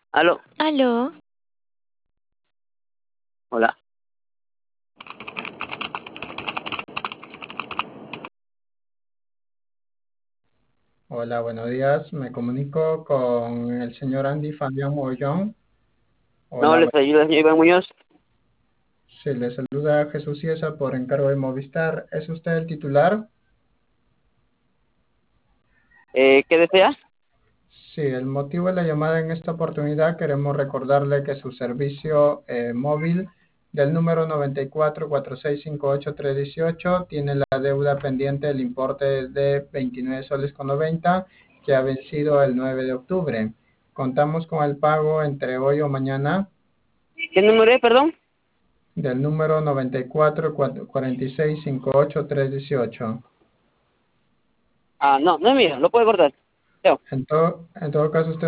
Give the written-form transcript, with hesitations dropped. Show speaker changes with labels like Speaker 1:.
Speaker 1: Aló,
Speaker 2: Aló,
Speaker 1: hola.
Speaker 3: Hola, buenos días. Me comunico con el señor Andy Fabián Mogollón.
Speaker 1: No,
Speaker 3: Hola,
Speaker 1: les ayuda el señor Iván Muñoz.
Speaker 3: se le saluda Jesús Ciesa por encargo de Movistar. ¿Es usted el titular?
Speaker 1: ¿Qué desea?
Speaker 3: Sí, el motivo de la llamada en esta oportunidad queremos recordarle que su servicio móvil del número 94-4658-318 tiene la deuda pendiente del importe de 29 soles con 90 que ha vencido el 9 de octubre. Contamos con el pago entre hoy o mañana
Speaker 1: ¿Qué número es, perdón?
Speaker 3: del número 94-4658-318.
Speaker 1: Ah, no, no es mío, lo puede cortar. Chao.
Speaker 3: En todo caso, usted